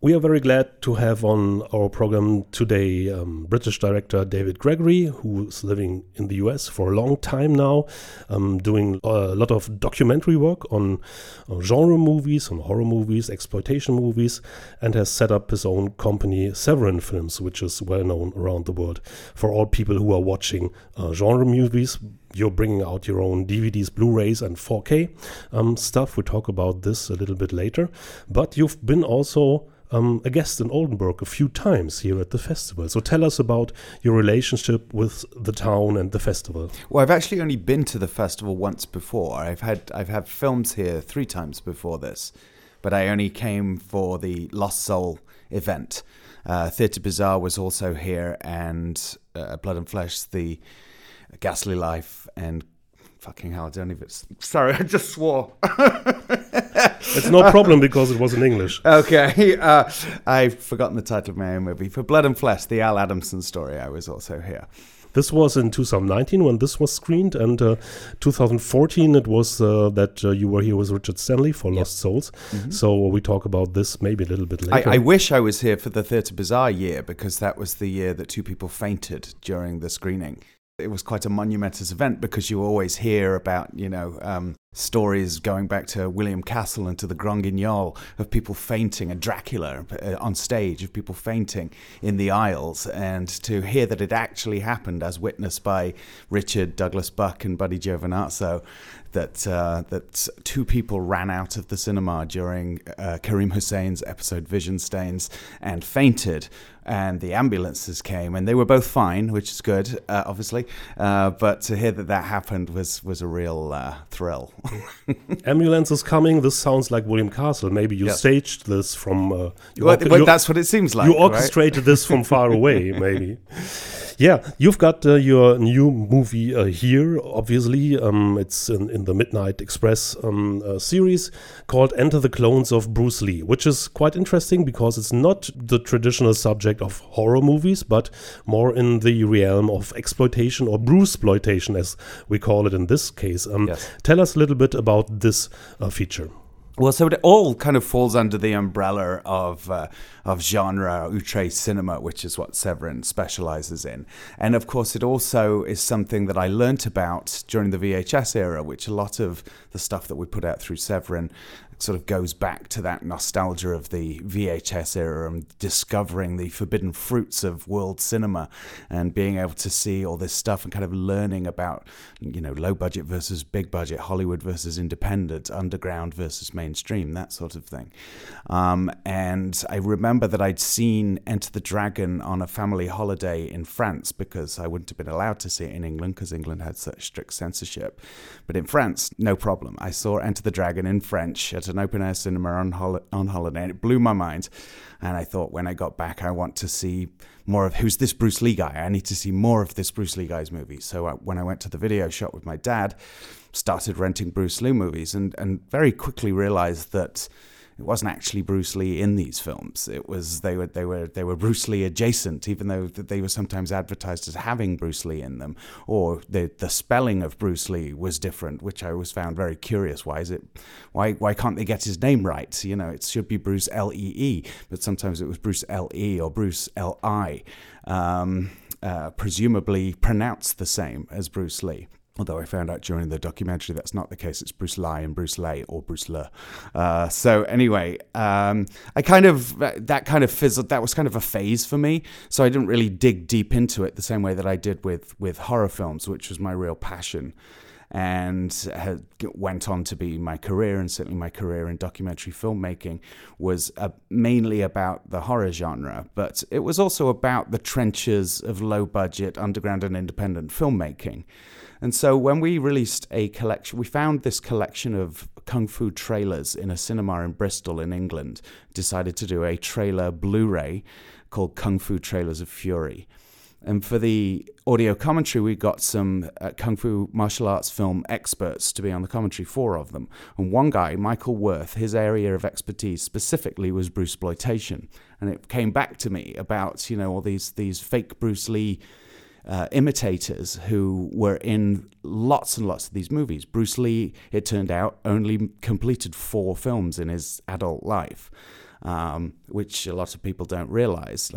We are very glad to have on our program today British director David Gregory, who's living in the US for a long time now, doing a lot of documentary work on genre movies, on horror movies, exploitation movies, and has set up his own company, Severin Films, which is well known around the world. For all people who are watching genre movies, you're bringing out your own DVDs, Blu-rays, and 4K stuff. We'll talk about this a little bit later. But you've been also a guest in Oldenburg a few times here at the festival. So tell us about your relationship with the town and the festival. Well, I've actually only been to the festival once before. I've had films here 3 times before this, but I only came for the Lost Soul event. Theatre Bizarre was also here, and Blood and Flesh, the Ghastly Life, and fucking hell, I don't even... Sorry, I just swore. It's no problem because it was in English. Okay, I've forgotten the title of my own movie. For Blood and Flesh, the Al Adamson story, I was also here. This was in 2019 when this was screened, and 2014 it was that you were here with Richard Stanley for Lost Souls. Mm-hmm. So we talk about this maybe a little bit later. I wish I was here for the Theatre Bizarre year, because that was the year that 2 people fainted during the screening. It was quite a monumentous event because you always hear about, stories going back to William Castle and to the Grand Guignol of people fainting, and Dracula on stage of people fainting in the aisles, and to hear that it actually happened as witnessed by Richard Douglas Buck and Buddy Giovinazzo, that 2 people ran out of the cinema during Karim Hussein's episode Vision Stains and fainted, and the ambulances came, and they were both fine, which is good, obviously, but to hear that happened was a real thrill. Ambulance is coming. This sounds like William Castle. Maybe you staged this from... that's what it seems like. You orchestrated this from far away, maybe. Yeah, you've got your new movie here, obviously. It's in the Midnight Express series called Enter the Clones of Bruce Lee, which is quite interesting because it's not the traditional subject of horror movies, but more in the realm of exploitation, or Bruceploitation, as we call it in this case. Tell us a little bit about this feature. Well, so it all kind of falls under the umbrella of genre outre cinema, which is what Severin specializes in. And of course, it also is something that I learnt about during the VHS era, which a lot of the stuff that we put out through Severin sort of goes back to that nostalgia of the VHS era and discovering the forbidden fruits of world cinema and being able to see all this stuff and kind of learning about, low budget versus big budget, Hollywood versus independent, underground versus mainstream, that sort of thing. And I remember that I'd seen Enter the Dragon on a family holiday in France, because I wouldn't have been allowed to see it in England because England had such strict censorship. But in France, no problem. I saw Enter the Dragon in French at an open-air cinema on holiday, and it blew my mind. And I thought, when I got back, I want to see more of who's this Bruce Lee guy. I need to see more of this Bruce Lee guy's movies. So when I went to the video shop with my dad, started renting Bruce Lee movies, and very quickly realized that it wasn't actually Bruce Lee in these films. It was they were Bruce Lee adjacent, even though they were sometimes advertised as having Bruce Lee in them, or the spelling of Bruce Lee was different, which I always found very curious. Why can't they get his name right? It should be Bruce Lee, but sometimes it was Bruce Le or Bruce Li, presumably pronounced the same as Bruce Lee. Although I found out during the documentary that's not the case. It's Bruce Lee and Bruce Lay or Bruce Le. So anyway, that kind of fizzled. That was kind of a phase for me. So I didn't really dig deep into it the same way that I did with horror films, which was my real passion, and went on to be my career. And certainly my career in documentary filmmaking was mainly about the horror genre, but it was also about the trenches of low-budget underground and independent filmmaking. And so when we released a collection, we found this collection of kung fu trailers in a cinema in Bristol in England, decided to do a trailer Blu-ray called Kung Fu Trailers of Fury. And for the audio commentary, we got some kung fu martial arts film experts to be on the commentary, 4 of them. And one guy, Michael Worth, his area of expertise specifically was Bruceploitation. And it came back to me about, all these fake Bruce Lee imitators who were in lots and lots of these movies. Bruce Lee, it turned out, only completed 4 films in his adult life. which a lot of people don't realize.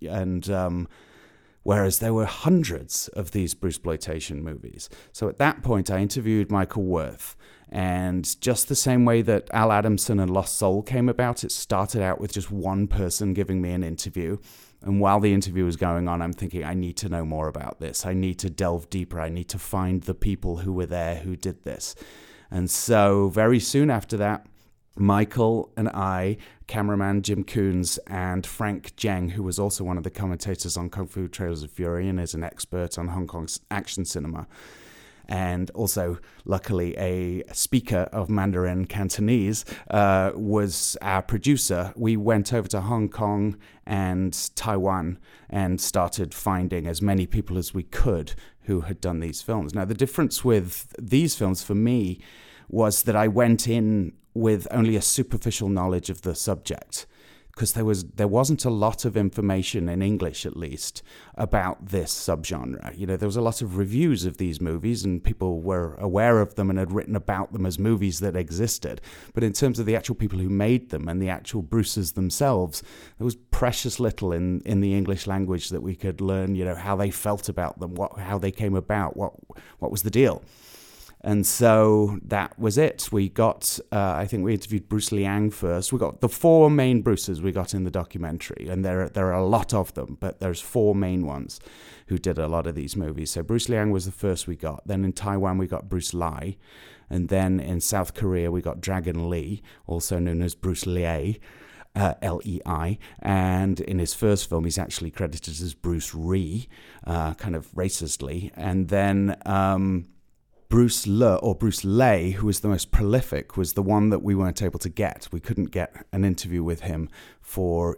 Whereas there were hundreds of these Bruceploitation movies. So at that point, I interviewed Michael Worth. And just the same way that Al Adamson and Lost Soul came about, it started out with just one person giving me an interview. And while the interview was going on, I'm thinking, I need to know more about this. I need to delve deeper. I need to find the people who were there who did this. And so very soon after that, Michael and I, cameraman Jim Coons, and Frank Zheng, who was also one of the commentators on Kung Fu Trails of Fury and is an expert on Hong Kong's action cinema, and also, luckily, a speaker of Mandarin Cantonese, was our producer. We went over to Hong Kong and Taiwan and started finding as many people as we could who had done these films. Now, the difference with these films for me was that I went in with only a superficial knowledge of the subject, because there wasn't a lot of information, in English at least, about this subgenre. You know, there was a lot of reviews of these movies, and people were aware of them and had written about them as movies that existed. But in terms of the actual people who made them and the actual Bruces themselves, there was precious little in the English language that we could learn, you know, how they felt about them, how they came about, what was the deal. And so that was it. We got, I think we interviewed Bruce Liang first. We got the 4 main Bruces we got in the documentary, and there are a lot of them, but there's 4 main ones who did a lot of these movies. So Bruce Liang was the first we got. Then in Taiwan we got Bruce Lai, and then in South Korea we got Dragon Lee, also known as Bruce Lei. Lei, and in his first film he's actually credited as Bruce Ree, kind of racistly. And then Bruce Le, or Bruce Lei, who was the most prolific, was the one that we weren't able to get. We couldn't get an interview with him for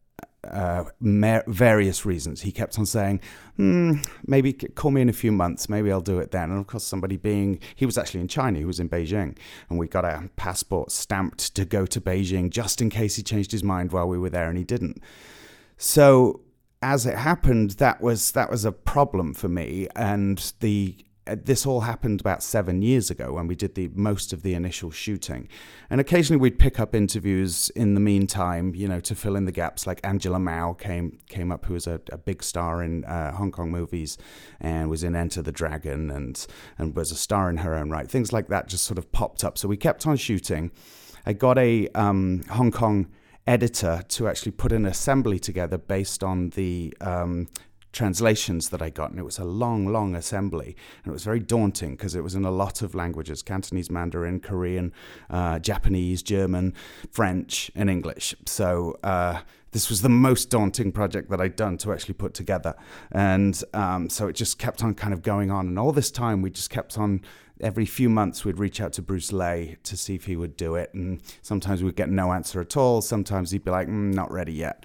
various reasons. He kept on saying, maybe call me in a few months, maybe I'll do it then. And of course, he was actually in China, he was in Beijing, and we got our passport stamped to go to Beijing just in case he changed his mind while we were there, and he didn't. So as it happened, that was a problem for me, and this all happened about 7 years ago when we did most of the initial shooting. And occasionally we'd pick up interviews in the meantime, you know, to fill in the gaps. Like Angela Mao came up, who was a big star in Hong Kong movies and was in Enter the Dragon and was a star in her own right. Things like that just sort of popped up. So we kept on shooting. I got a Hong Kong editor to actually put an assembly together based on the translations that I got, and it was a long assembly, and it was very daunting because it was in a lot of languages: Cantonese, Mandarin, Korean, Japanese, German, French, and English. So this was the most daunting project that I'd done to actually put together, and so it just kept on kind of going on, and all this time we just kept on. Every few months we'd reach out to Bruce Lei to see if he would do it, and sometimes we'd get no answer at all. Sometimes he'd be like, not ready yet.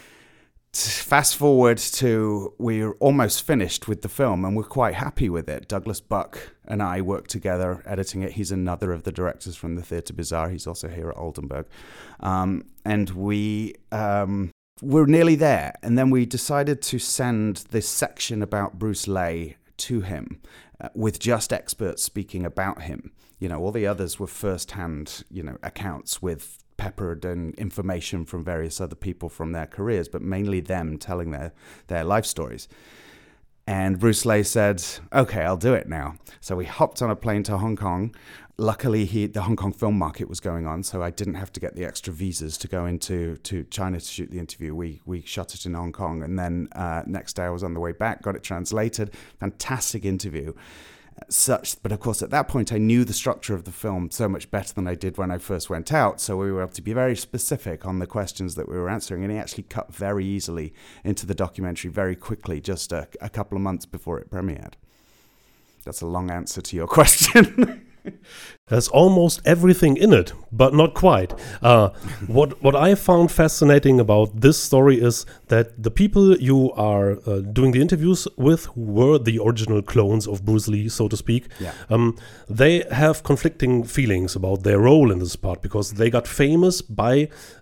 Fast forward to we're almost finished with the film, and we're quite happy with it. Douglas Buck and I worked together editing it. He's another of the directors from the Theatre Bizarre. He's also here at Oldenburg. And we're nearly there. And then we decided to send this section about Bruce Lei to him with just experts speaking about him. You know, all the others were first-hand, you know, accounts with peppered in information from various other people from their careers, but mainly them telling their life stories. And Bruce Lei said, okay, I'll do it now. So we hopped on a plane to Hong Kong. Luckily, the Hong Kong film market was going on, so I didn't have to get the extra visas to go into China to shoot the interview. We shot it in Hong Kong, and then next day I was on the way back, got it translated. Fantastic interview. But of course, at that point, I knew the structure of the film so much better than I did when I first went out. So we were able to be very specific on the questions that we were answering. And he actually cut very easily into the documentary very quickly, just a couple of months before it premiered. That's a long answer to your question. There's almost everything in it, but not quite. What I found fascinating about this story is that the people you are doing the interviews with, who were the original clones of Bruce Lee, so to speak, they have conflicting feelings about their role in this part, because they got famous by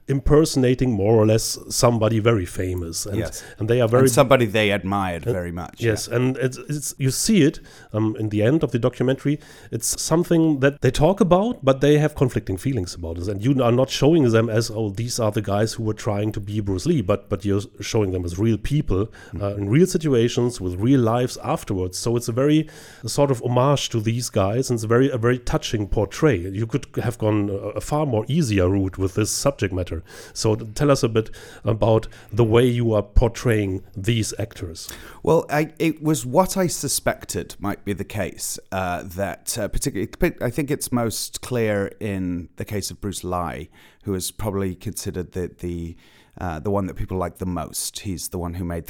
impersonating more or less somebody very famous, and they are very somebody they admired very much. Yes, and it's you see it in the end of the documentary. It's something that they talk about, but they have conflicting feelings about it, and you are not showing them as, oh, these are the guys who were trying to be Bruce Lee, but you're showing them as real people in real situations with real lives afterwards. So it's a sort of homage to these guys, and it's a very touching portray. You could have gone a far more easier route with this subject matter. So tell us a bit about the way you are portraying these actors. Well, it was what I suspected might be the case, that particularly, I think it's most clear in the case of Bruce Lee, who is probably considered the one that people like the most. He's the one who made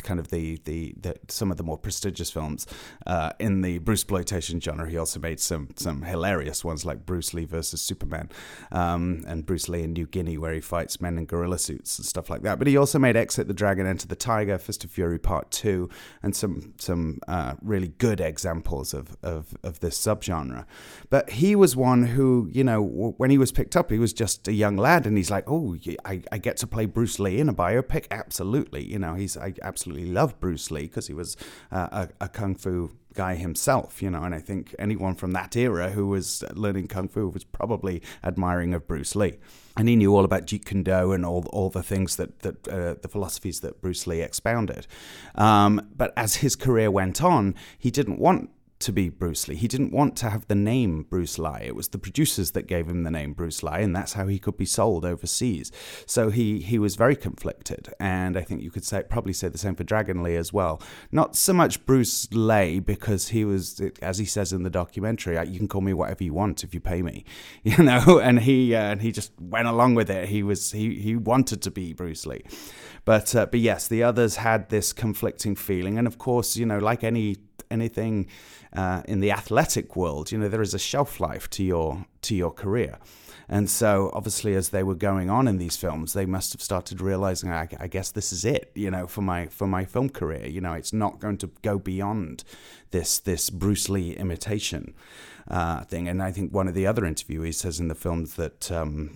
some of the more prestigious films in the Bruceploitation genre. He also made some hilarious ones like Bruce Lee versus Superman, and Bruce Lee in New Guinea, where he fights men in gorilla suits and stuff like that. But he also made Exit the Dragon, Enter the Tiger, Fist of Fury Part 2, and some really good examples of this subgenre. But he was one who, when he was picked up, he was just a young lad, and he's like, oh, I get to play Bruce Lee in a biopic? Absolutely. I absolutely love Bruce Lee because he was a kung fu guy himself, and I think anyone from that era who was learning kung fu was probably admiring of Bruce Lee. And he knew all about Jeet Kune Do and all the things that the philosophies that Bruce Lee expounded. But as his career went on, he didn't want to be Bruce Lee. He didn't want to have the name Bruce Lee. It was the producers that gave him the name Bruce Lee, and that's how he could be sold overseas. So he was very conflicted, and I think you could probably say the same for Dragon Lee as well. Not so much Bruce Lee, because he was, as he says in the documentary, you can call me whatever you want if you pay me, and he just went along with it. He wanted to be Bruce Lee. But yes, the others had this conflicting feeling, and of course, like anything in the athletic world, there is a shelf life to your career. And so obviously as they were going on in these films, they must have started realizing, I guess this is it, for my film career. It's not going to go beyond this Bruce Lee imitation thing. And I think one of the other interviewees says in the films that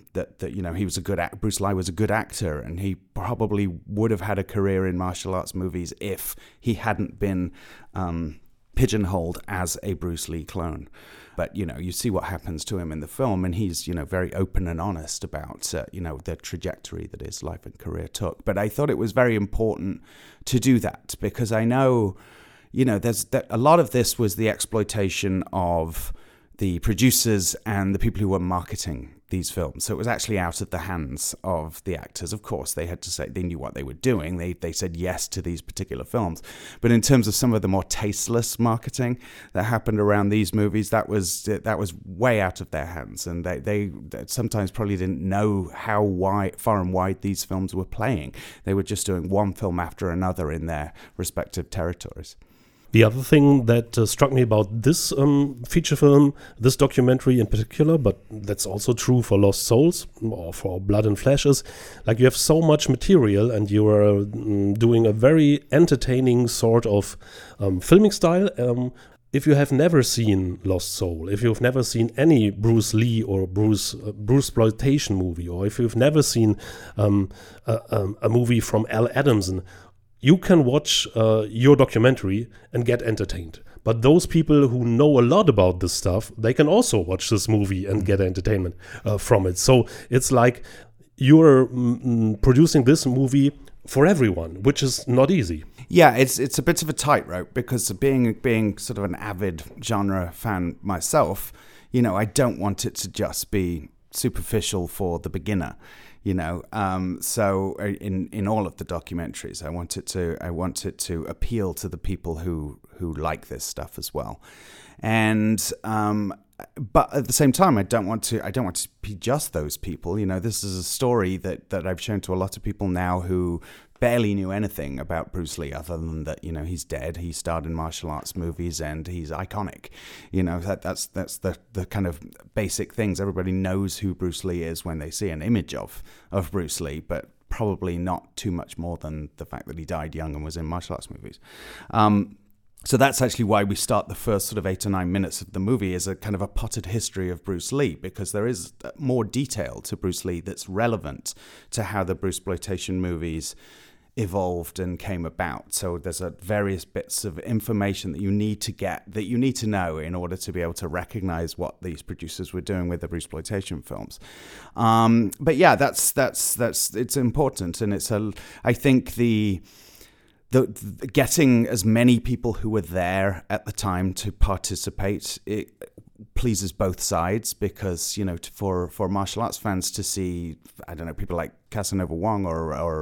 he was Bruce Lee was a good actor, and he probably would have had a career in martial arts movies if he hadn't been pigeonholed as a Bruce Lee clone. But, you see what happens to him in the film, and he's, very open and honest about, the trajectory that his life and career took. But I thought it was very important to do that, because I know, a lot of this was the exploitation of the producers and the people who were marketing these films. So it was actually out of the hands of the actors. Of course, they had to say, they knew what they were doing. They said yes to these particular films. But in terms of some of the more tasteless marketing that happened around these movies, that was way out of their hands. And they sometimes probably didn't know how far and wide these films were playing. They were just doing one film after another in their respective territories. The other thing that struck me about this feature film, this documentary in particular, but that's also true for Lost Souls or for Blood and Flesh, is like you have so much material, and you are doing a very entertaining sort of filming style. If you have never seen Lost Soul, if you've never seen any Bruce Lee or Bruceploitation movie, or if you've never seen a movie from Al Adamson, you can watch your documentary and get entertained. But those people who know a lot about this stuff, they can also watch this movie and get entertainment from it. So it's like you're producing this movie for everyone, which is not easy. Yeah, it's a bit of a tightrope, because being sort of an avid genre fan myself, I don't want it to just be superficial for the beginner. So in all of the documentaries, I want it to appeal to the people who like this stuff as well, and but at the same time, I don't want to be just those people. This is a story that I've shown to a lot of people now who barely knew anything about Bruce Lee, other than that, he's dead. He starred in martial arts movies, and he's iconic. That's the kind of basic things. Everybody knows who Bruce Lee is when they see an image of Bruce Lee, but probably not too much more than the fact that he died young and was in martial arts movies. So that's actually why we start the first sort of 8 or 9 minutes of the movie as a kind of a potted history of Bruce Lee, because there is more detail to Bruce Lee that's relevant to how the Bruceploitation movies evolved and came about. So there's various bits of information that you need to get, that you need to know in order to be able to recognize what these producers were doing with the Bruceploitation films. But yeah, that's it's important, and I think the getting as many people who were there at the time to participate, it pleases both sides, because, you know, for martial arts fans to see, I don't know, people like Casanova Wong or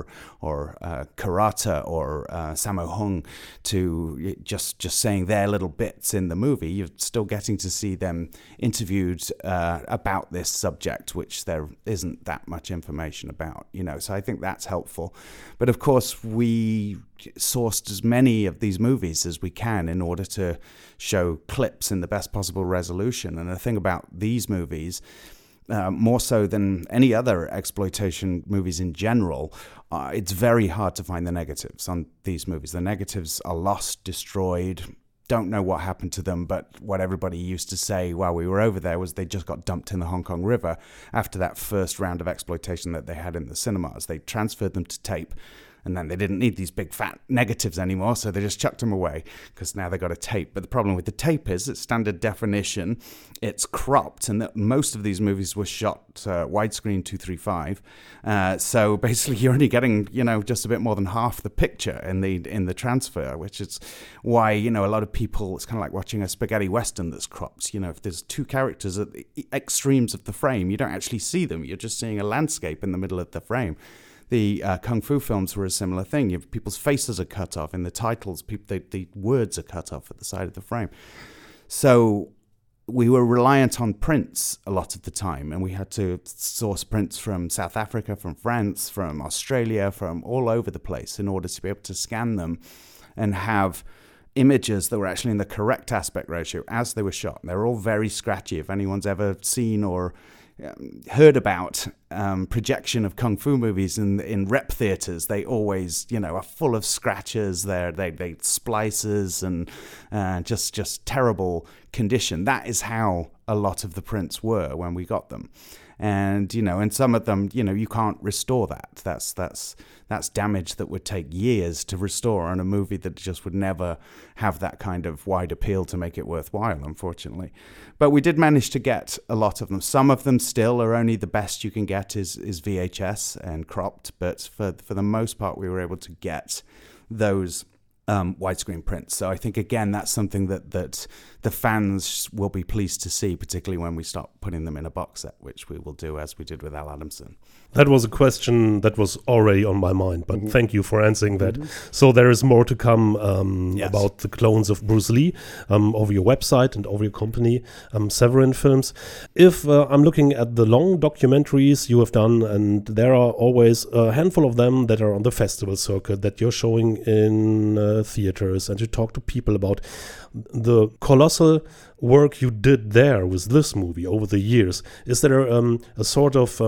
Karata or Sammo Hung to just saying their little bits in the movie, you're still getting to see them interviewed about this subject, which there isn't that much information about, you know. So I think that's helpful. But of course, we sourced as many of these movies as we can in order to show clips in the best possible resolution. And the thing about these movies, more so than any other exploitation movies in general, it's very hard to find the negatives on these movies. The negatives are lost, destroyed, don't know what happened to them, but what everybody used to say while we were over there was they just got dumped in the Hong Kong River after that first round of exploitation that they had in the cinemas. They transferred them to tape, and then they didn't need these big fat negatives anymore, so they just chucked them away because now they got a tape. But the problem with the tape is it's standard definition, it's cropped, and that most of these movies were shot widescreen 235. So basically, you're only getting, you know, just a bit more than half the picture in the transfer, which is why, you know, a lot of people, it's kind of like watching a spaghetti western that's cropped. You know, if there's two characters at the extremes of the frame, you don't actually see them. You're just seeing a landscape in the middle of the frame. The Kung Fu films were a similar thing. People's faces are cut off in the titles. The words are cut off at the side of the frame. So we were reliant on prints a lot of the time, and we had to source prints from South Africa, from France, from Australia, from all over the place in order to be able to scan them and have images that were actually in the correct aspect ratio as they were shot. They're all very scratchy. If anyone's ever seen or heard about projection of kung fu movies in rep theaters, they always, you know, are full of scratches. They splices and just terrible condition. That is how a lot of the prints were when we got them. And, you know, and some of them, you know, you can't restore that. That's damage that would take years to restore on a movie that just would never have that kind of wide appeal to make it worthwhile, unfortunately. But we did manage to get a lot of them. Some of them still are only the best you can get is VHS and cropped, but for the most part, we were able to get those widescreen prints. So I think, again, that's something that the fans will be pleased to see, particularly when we start putting them in a box set, which we will do as we did with Al Adamson. That was a question that was already on my mind, but thank you for answering that. So there is more to come Yes. about the clones of Bruce Lee over your website and over your company, Severin Films. If I'm looking at the long documentaries you have done, and there are always a handful of them that are on the festival circuit that you're showing in theaters, and you talk to people about the colossal work you did there with this movie over the years. Is there a sort of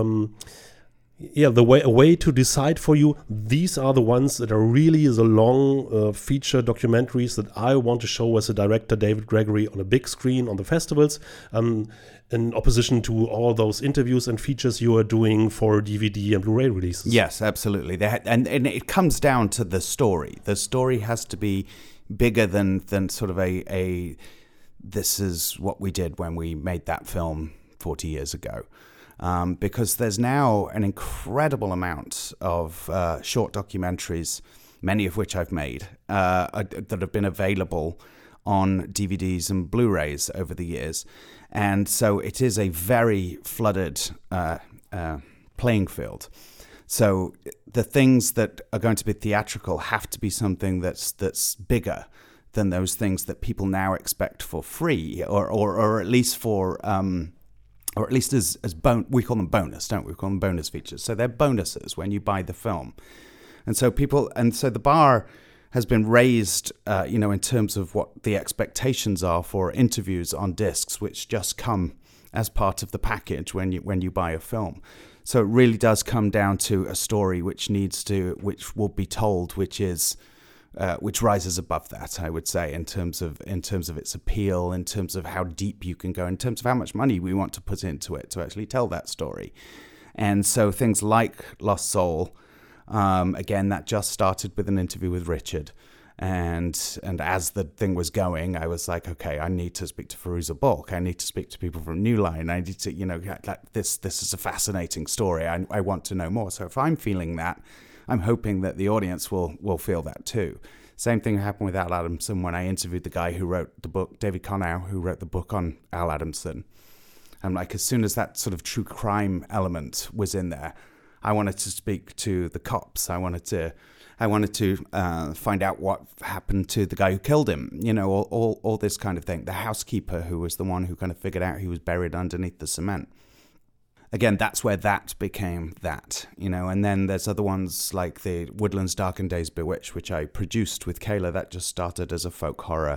a way to decide for you, these are the ones that are really the long feature documentaries that I want to show as a director, David Gregory, on a big screen on the festivals, in opposition to all those interviews and features you are doing for DVD and Blu-ray releases? Yes, absolutely. And it comes down to the story. The story has to be bigger than sort of a this is what we did when we made that film 40 years ago. Because there's now an incredible amount of short documentaries, many of which I've made, that have been available on DVDs and Blu-rays over the years. And so it is a very flooded playing field. So the things that are going to be theatrical have to be something that's bigger than those things that people now expect for free, or at least for... or at least as we call them bonus, don't we? We call them bonus features. So they're bonuses when you buy the film. And so the bar has been raised, in terms of what the expectations are for interviews on discs, which just come as part of the package when you buy a film. So it really does come down to a story which will be told, which is which rises above that, I would say, in terms of its appeal, in terms of how deep you can go, in terms of how much money we want to put into it to actually tell that story. And so things like Lost Soul, again, that just started with an interview with Richard. And as the thing was going, I was like, okay, I need to speak to Fairuza Balk. I need to speak to people from New Line. I need to, this is a fascinating story. I want to know more. So if I'm feeling that, I'm hoping that the audience will feel that too. Same thing happened with Al Adamson when I interviewed the guy who wrote the book, David Conow, who wrote the book on Al Adamson. And like, as soon as that sort of true crime element was in there, I wanted to speak to the cops. I wanted to find out what happened to the guy who killed him, all this kind of thing. The housekeeper, who was the one who kind of figured out he was buried underneath the cement. Again, that's where that became that, and then there's other ones like the Woodlands Dark and Days Bewitched, which I produced with Kayla. That just started as a folk horror,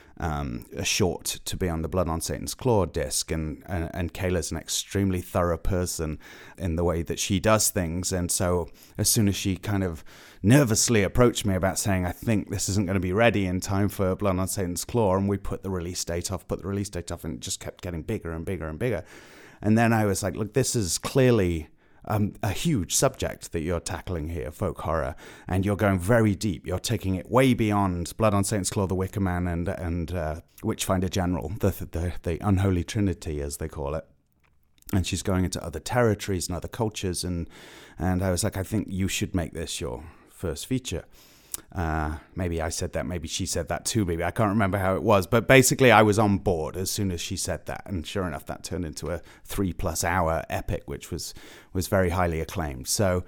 a short to be on the Blood on Satan's Claw disc, and Kayla's an extremely thorough person in the way that she does things, and so as soon as she kind of nervously approached me about saying, I think this isn't going to be ready in time for Blood on Satan's Claw, and we put the release date off, and it just kept getting bigger and bigger and bigger. And then I was like, look, this is clearly a huge subject that you're tackling here, folk horror, and you're going very deep. You're taking it way beyond Blood on Satan's Claw, The Wicker Man, and Witchfinder General, the unholy trinity, as they call it. And she's going into other territories and other cultures, and I was like, I think you should make this your first feature. Maybe I said that, maybe she said that too, maybe I can't remember how it was, but basically I was on board as soon as she said that, and sure enough that turned into a 3+ hour epic, which was very highly acclaimed. So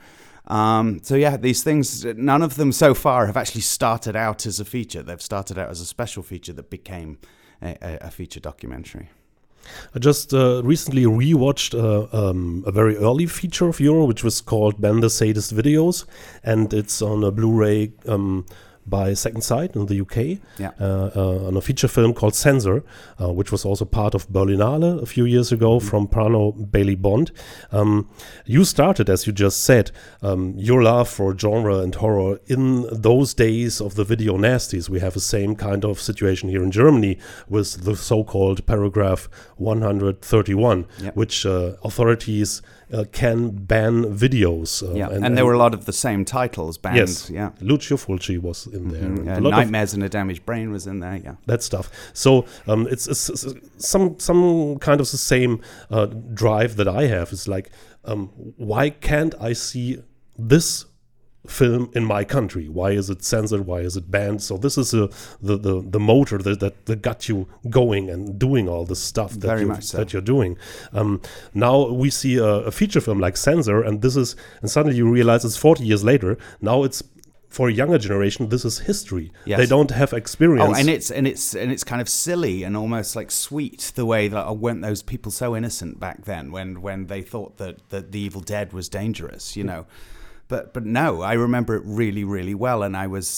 yeah, these things, none of them so far have actually started out as a feature. They've started out as a special feature that became a feature documentary. I just recently rewatched a very early feature of Euro, which was called Ben the Sadist Videos, and it's on a Blu-ray by Second Sight in the UK, on a feature film called Censor, which was also part of Berlinale a few years ago from Prano Bailey Bond. You started, as you just said, your love for genre and horror in those days of the video nasties. We have the same kind of situation here in Germany with the so-called paragraph 131, which authorities can ban videos. And there were a lot of the same titles banned. Yes, Lucio Fulci was in there. Nightmares in a Damaged Brain was in there, that stuff. So it's some kind of the same drive that I have. It's like, why can't I see this film in my country? Why is it censored? Why is it banned? So this is the motor that got you going and doing all this stuff that you're doing. Now we see a feature film like Censor, and suddenly you realize it's 40 years later. Now it's, for a younger generation, this is history. Yes. They don't have experience. Oh, and it's kind of silly and almost like sweet, the way that weren't those people so innocent back then when they thought that the Evil Dead was dangerous, But no, I remember it really, really well, and I was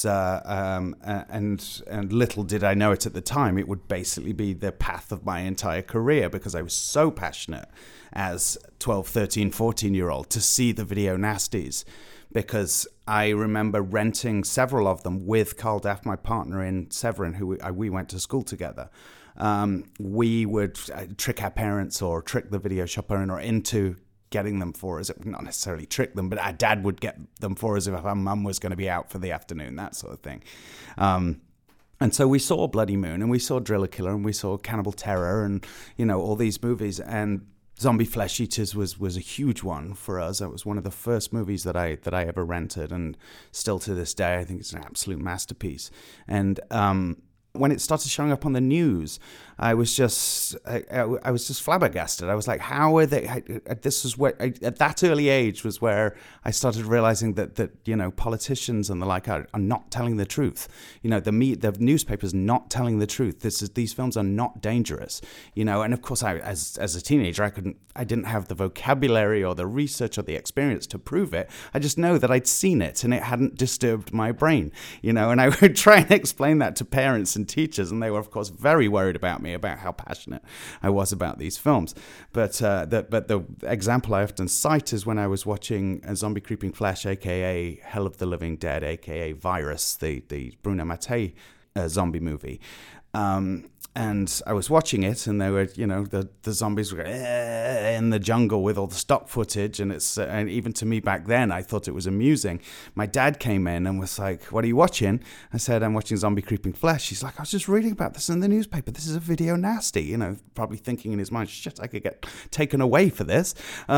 and little did I know it at the time, it would basically be the path of my entire career, because I was so passionate as 12, 13, 14-year-old to see the video nasties, because I remember renting several of them with Carl Daff, my partner in Severin, who we went to school together. We would trick our parents or trick the video shop owner into getting them for us. Not necessarily trick them, but our dad would get them for us if our mum was going to be out for the afternoon, that sort of thing. And so we saw Bloody Moon, and we saw Driller Killer, and we saw Cannibal Terror, and all these movies. And Zombie Flesh Eaters was a huge one for us. It was one of the first movies that I ever rented, and still to this day I think it's an absolute masterpiece. And when it started showing up on the news, I was just flabbergasted. I was like, how are they? This was where, at that early age, was where I started realizing that politicians and the like are not telling the truth. The newspapers not telling the truth. These films are not dangerous. And of course, as a teenager, I didn't have the vocabulary or the research or the experience to prove it. I just know that I'd seen it and it hadn't disturbed my brain. And I would try and explain that to parents and and teachers, and they were, of course, very worried about me, about how passionate I was about these films. But the example I often cite is when I was watching Zombie Creeping Flesh, a.k.a. Hell of the Living Dead, a.k.a. Virus, the Bruno Mattei zombie movie. And I was watching it, and they were, the zombies were in the jungle with all the stock footage, and even to me back then, I thought it was amusing. My dad came in and was like, "What are you watching?" I said, "I'm watching Zombie Creeping Flesh." He's like, "I was just reading about this in the newspaper. This is a video nasty," probably thinking in his mind, "Shit, I could get taken away for this."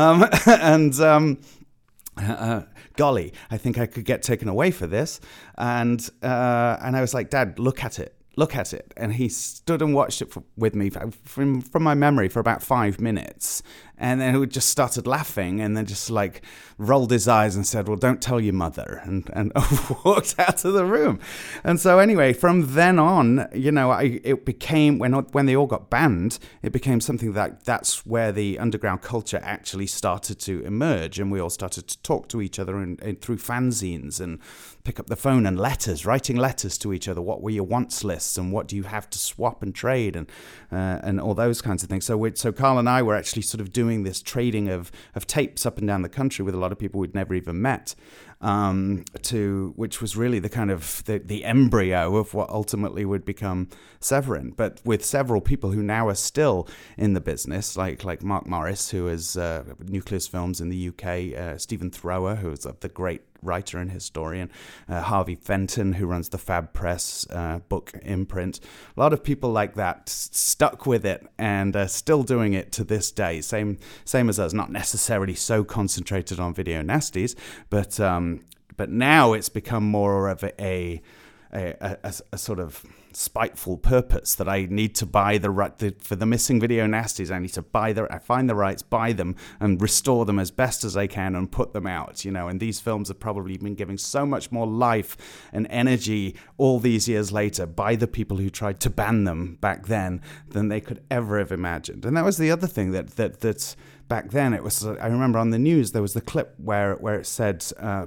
Golly, I think I could get taken away for this. And I was like, "Dad, look at it. Look at it." And he stood and watched it with me from my memory for about 5 minutes. And then he just started laughing and then just like rolled his eyes and said, "Well, don't tell your mother," and walked out of the room. And so anyway, from then on, it became, when they all got banned, it became something that's where the underground culture actually started to emerge. And we all started to talk to each other and through fanzines and pick up the phone and writing letters to each other. What were your wants lists and what do you have to swap and trade and all those kinds of things. So Carl and I were actually sort of doing this trading of tapes up and down the country with a lot of people we'd never even met, which was really the kind of the embryo of what ultimately would become Severin, but with several people who now are still in the business, like Mark Morris, who is Nucleus Films in the UK, Stephen Thrower, who is the great writer and historian, Harvey Fenton, who runs the Fab Press book imprint. A lot of people like that stuck with it and are still doing it to this day. Same as us, not necessarily so concentrated on video nasties, but now it's become more of a sort of spiteful purpose that I need to buy for the missing video nasties. I need to find the rights, buy them, and restore them as best as I can and put them out. And these films have probably been giving so much more life and energy all these years later by the people who tried to ban them back then than they could ever have imagined. And that was the other thing that back then it was. I remember on the news there was the clip where it said.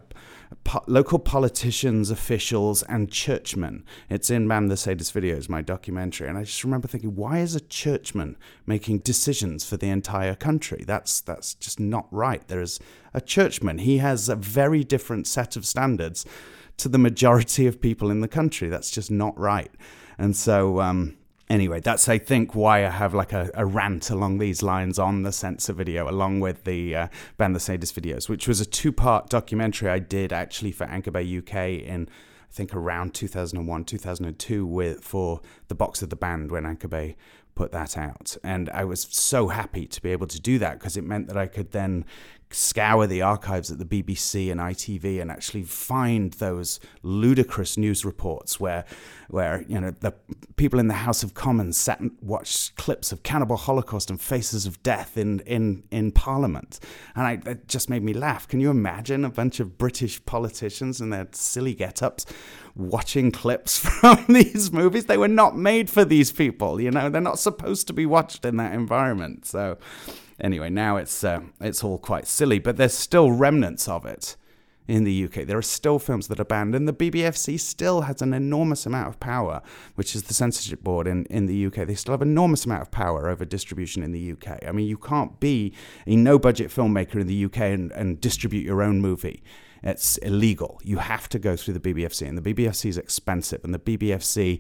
Local politicians, officials, and churchmen. It's in Man the Sadist Videos, my documentary. And I just remember thinking, why is a churchman making decisions for the entire country? That's just not right. There is a churchman. He has a very different set of standards to the majority of people in the country. That's just not right. And so... Anyway, that's, I think, why I have like a rant along these lines on the Censor video, along with the Ban the Sadist Videos, which was a 2-part documentary I did actually for Anchor Bay UK in, I think, around 2001, 2002 for the Box of the Band when Anchor Bay put that out. And I was so happy to be able to do that because it meant that I could then scour the archives at the BBC and ITV and actually find those ludicrous news reports where the people in the House of Commons sat and watched clips of Cannibal Holocaust and Faces of Death in Parliament. And it just made me laugh. Can you imagine a bunch of British politicians and their silly get-ups watching clips from these movies? They were not made for these people, they're not supposed to be watched in that environment. So anyway, now it's all quite silly, but there's still remnants of it in the UK. There are still films that are banned, and the BBFC still has an enormous amount of power, which is the censorship board in the UK. They still have an enormous amount of power over distribution in the UK. I mean, you can't be a no-budget filmmaker in the UK and distribute your own movie. It's illegal. You have to go through the BBFC, and the BBFC is expensive, and the BBFC,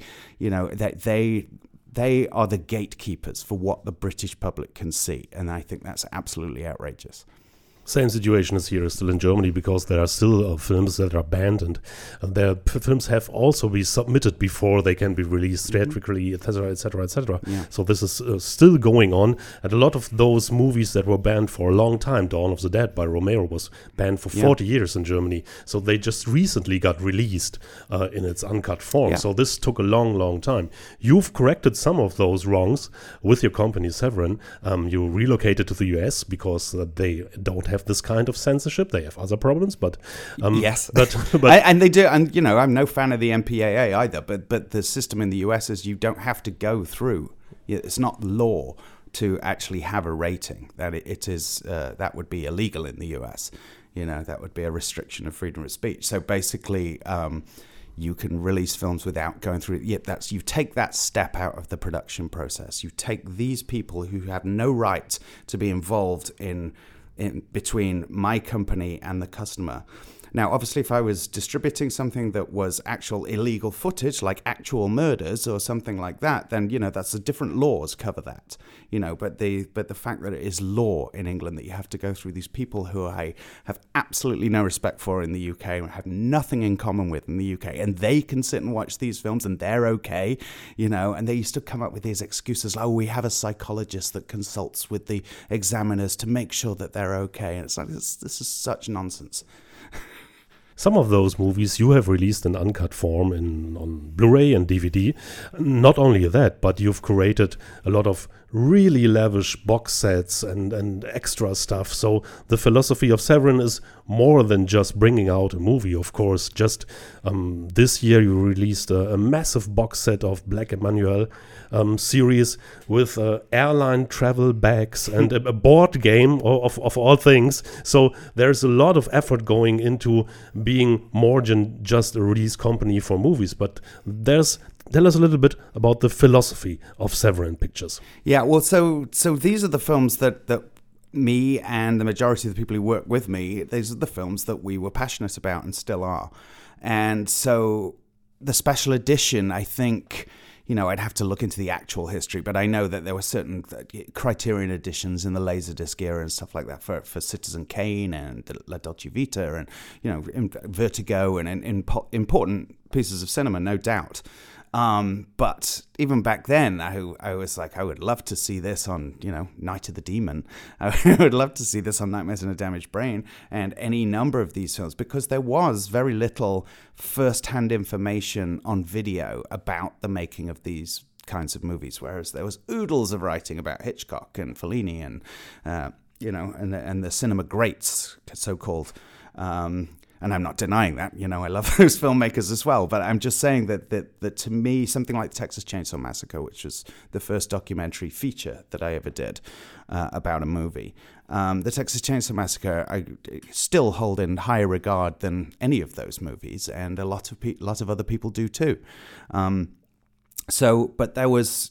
they are the gatekeepers for what the British public can see, and I think that's absolutely outrageous. Same situation is here still in Germany, because there are still films that are banned, and their films have also been submitted before they can be released theatrically, etc., etc., etc. So this is still going on, and a lot of those movies that were banned for a long time, Dawn of the Dead by Romero was banned for 40 years in Germany. So they just recently got released in its uncut form. So this took a long, long time. You've corrected some of those wrongs with your company, Severin. You relocated to the US because they don't have this kind of censorship. They have other problems, but yes, but and they do. And I'm no fan of the MPAA either. But the system in the US is you don't have to go through. It's not law to actually have a rating. That it is that would be illegal in the US. That would be a restriction of freedom of speech. So basically, you can release films without going through it. Yet you take that step out of the production process. You take these people who have no right to be involved in between my company and the customer. Now, obviously, if I was distributing something that was actual illegal footage, like actual murders or something like that, then, that's a different laws cover that, but the fact that it is law in England that you have to go through these people who I have absolutely no respect for in the UK and have nothing in common with in the UK, and they can sit and watch these films and they're okay, and they used to come up with these excuses like, we have a psychologist that consults with the examiners to make sure that they're okay. And it's like, this is such nonsense. Some of those movies you have released in uncut form on Blu-ray and DVD. Not only that, but you've created a lot of really lavish box sets and extra stuff. So the philosophy of Severin is more than just bringing out a movie, of course. Just this year you released a massive box set of Black Emanuel series with airline travel bags and a board game of all things. So there's a lot of effort going into being more than just a release company for movies. But tell us a little bit about the philosophy of Severin Pictures. Yeah, well, so these are the films that me and the majority of the people who work with me, these are the films that we were passionate about and still are. And so the special edition, I think, I'd have to look into the actual history, but I know that there were certain Criterion editions in the Laserdisc era and stuff like that for Citizen Kane and La Dolce Vita and, Vertigo and important pieces of cinema, no doubt. But even back then, I was like, I would love to see this on, Night of the Demon. I would love to see this on Nightmares in a Damaged Brain and any number of these films, because there was very little first-hand information on video about the making of these kinds of movies, whereas there was oodles of writing about Hitchcock and Fellini and, and the cinema greats, so-called. And I'm not denying that, I love those filmmakers as well. But I'm just saying that to me, something like Texas Chainsaw Massacre, which was the first documentary feature that I ever did about a movie, the Texas Chainsaw Massacre I still hold in higher regard than any of those movies, and a lot of other people do too. But there was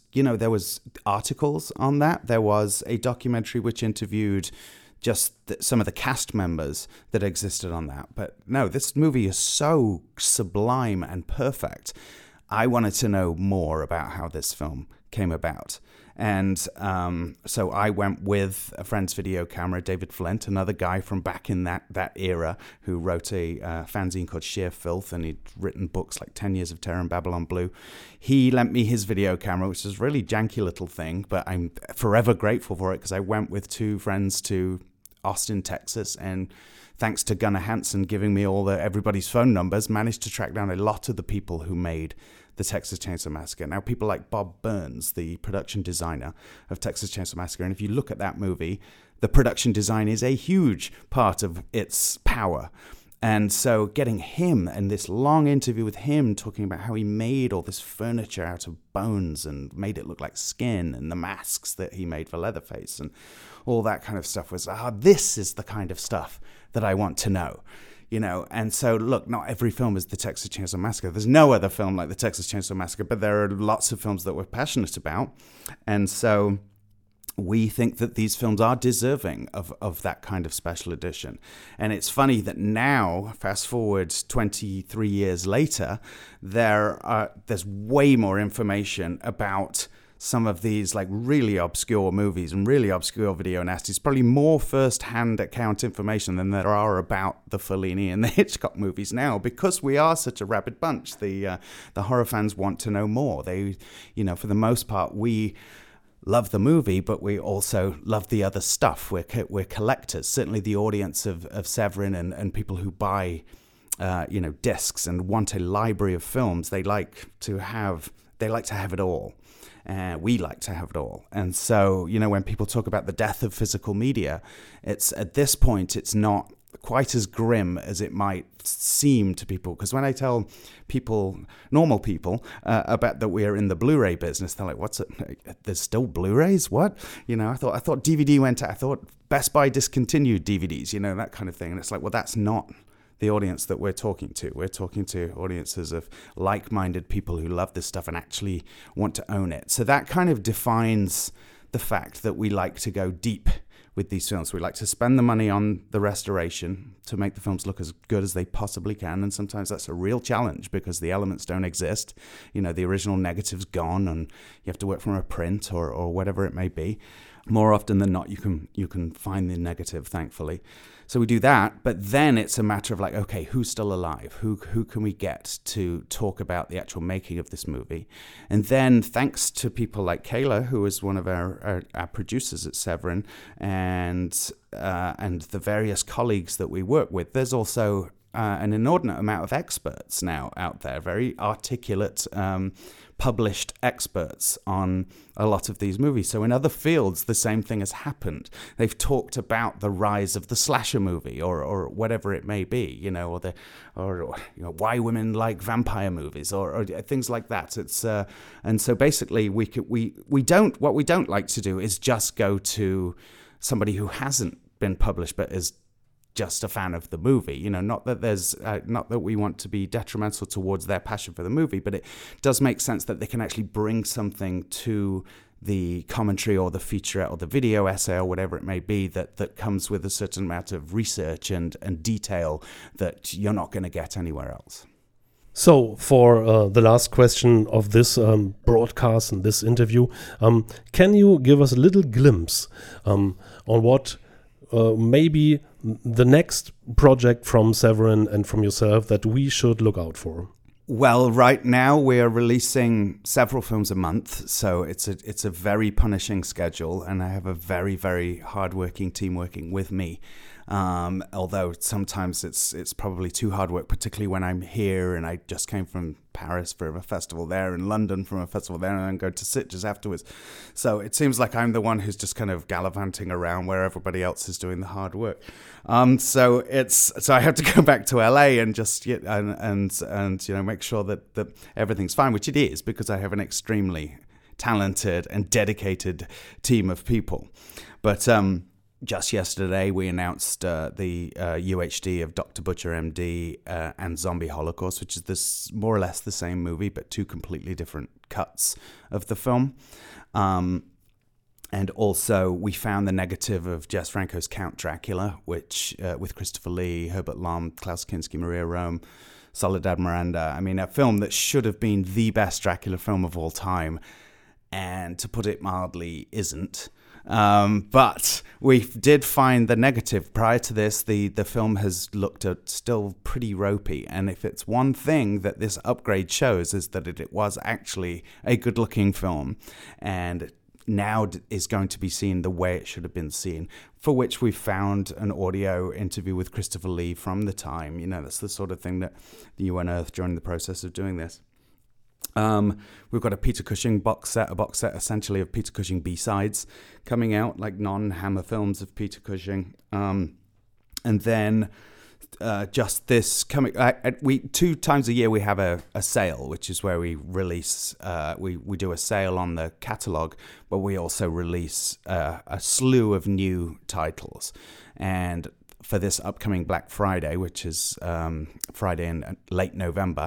articles on that. There was a documentary which interviewed just some of the cast members that existed on that. But no, this movie is so sublime and perfect. I wanted to know more about how this film came about. And so I went with a friend's video camera, David Flint, another guy from back in that era who wrote a fanzine called Sheer Filth, and he'd written books like 10 Years of Terror and Babylon Blue. He lent me his video camera, which is a really janky little thing, but I'm forever grateful for it because I went with two friends to Austin, Texas, and thanks to Gunnar Hansen giving me everybody's phone numbers, managed to track down a lot of the people who made the Texas Chainsaw Massacre. Now, people like Bob Burns, the production designer of Texas Chainsaw Massacre, and if you look at that movie, the production design is a huge part of its power. And so getting him and this long interview with him talking about how he made all this furniture out of bones and made it look like skin, and the masks that he made for Leatherface and all that kind of stuff was, this is the kind of stuff that I want to know. And so, look, not every film is the Texas Chainsaw Massacre. There's no other film like the Texas Chainsaw Massacre, but there are lots of films that we're passionate about. And so we think that these films are deserving of that kind of special edition. And it's funny that now, fast forward 23 years later, there's way more information about some of these like really obscure movies and really obscure video nasties, probably more first-hand account information than there are about the Fellini and the Hitchcock movies now, because we are such a rabid bunch. The horror fans want to know more. They, for the most part, we love the movie, but we also love the other stuff. We're collectors. Certainly the audience of Severin and people who buy discs and want a library of films, they like to have it all. We like to have it all. And so, when people talk about the death of physical media, it's at this point, it's not quite as grim as it might seem to people. Because when I tell people, normal people, about that we're in the Blu-ray business, they're like, "What's it? There's still Blu-rays? What?" I thought DVD went out. I thought Best Buy discontinued DVDs, that kind of thing. And it's like, well, that's not the audience that we're talking to. We're talking to audiences of like-minded people who love this stuff and actually want to own it. So that kind of defines the fact that we like to go deep with these films. We like to spend the money on the restoration to make the films look as good as they possibly can, and sometimes that's a real challenge because the elements don't exist. The original negative's gone and you have to work from a print or whatever it may be. More often than not, you can find the negative, thankfully. So we do that, but then it's a matter of like, okay, who's still alive? Who can we get to talk about the actual making of this movie? And then thanks to people like Kayla, who is one of our producers at Severin, and the various colleagues that we work with, there's also an inordinate amount of experts now out there, very articulate, published experts on a lot of these movies. So in other fields, the same thing has happened. They've talked about the rise of the slasher movie, or whatever it may be, or why women like vampire movies, or things like that. It's and so basically what we don't like to do is just go to somebody who hasn't been published but is just a fan of the movie. Not that we want to be detrimental towards their passion for the movie, but it does make sense that they can actually bring something to the commentary or the featurette or the video essay or whatever it may be that comes with a certain amount of research and detail that you're not going to get anywhere else. So, for the last question of this broadcast and this interview, can you give us a little glimpse on what maybe the next project from Severin and from yourself that we should look out for? Well, right now we are releasing several films a month, so it's a very punishing schedule, and I have a very, very hardworking team working with me. Although sometimes it's probably too hard work, particularly when I'm here and I just came from Paris for a festival there and London from a festival there and then go to Sitges afterwards. So it seems like I'm the one who's just kind of gallivanting around where everybody else is doing the hard work. So I have to go back to LA and just and make sure that everything's fine, which it is, because I have an extremely talented and dedicated team of people. But just yesterday, we announced the UHD of Dr. Butcher, MD, and Zombie Holocaust, which is this more or less the same movie, but two completely different cuts of the film. And also, we found the negative of Jess Franco's Count Dracula, which with Christopher Lee, Herbert Lom, Klaus Kinski, Maria Rome, Soledad Miranda. I mean, a film that should have been the best Dracula film of all time, and to put it mildly, isn't. But we did find the negative. Prior to this, the film has looked at still pretty ropey. And if it's one thing that this upgrade shows, is that it was actually a good-looking film, and now is going to be seen the way it should have been seen, for which we found an audio interview with Christopher Lee from the time. That's the sort of thing that you unearthed during the process of doing this. We've got a Peter Cushing box set essentially of Peter Cushing B-sides coming out, like non-Hammer films of Peter Cushing. And then just this coming, 2 times a year we have a sale, which is where we release, we do a sale on the catalogue, but we also release a slew of new titles. And for this upcoming Black Friday, which is Friday in late November,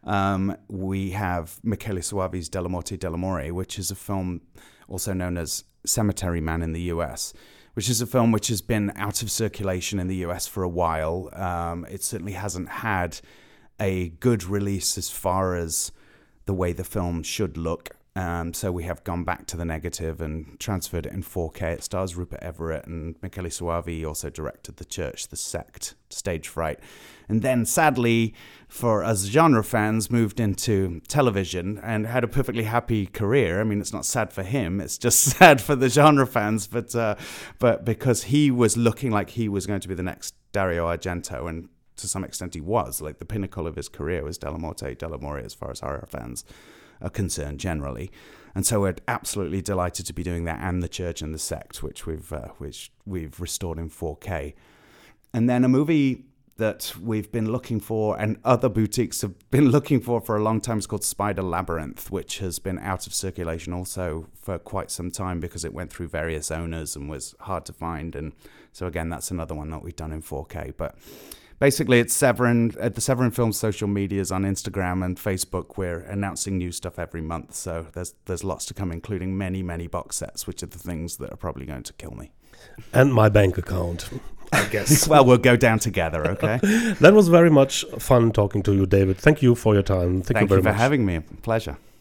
we have Michele Soavi's Della Morte dell'Amore, which is a film also known as Cemetery Man in the US, which is a film which has been out of circulation in the US for a while. It certainly hasn't had a good release as far as the way the film should look. So we have gone back to the negative and transferred it in 4K. It stars Rupert Everett, and Michele Soavi also directed The Church, The Sect, Stage Fright. And then sadly, for us genre fans, moved into television and had a perfectly happy career. I mean, it's not sad for him, it's just sad for the genre fans, but because he was looking like he was going to be the next Dario Argento, and to some extent he was. Like, the pinnacle of his career was Della Morte dell'Amore as far as horror fans are concerned generally. And so we're absolutely delighted to be doing that, and The Church and The Sect, which we've restored in 4K. And then a movie that we've been looking for, and other boutiques have been looking for a long time, is called Spider Labyrinth, which has been out of circulation also for quite some time because it went through various owners and was hard to find. And so again, that's another one that we've done in 4K. But basically it's Severin at the Severin Films social medias on Instagram and Facebook. We're announcing new stuff every month, so there's lots to come, including many box sets, which are the things that are probably going to kill me. And my bank account, I guess. Well, we'll go down together, okay? That was very much fun talking to you, David. Thank you for your time. Thank you very much. Thank you for having me. Pleasure.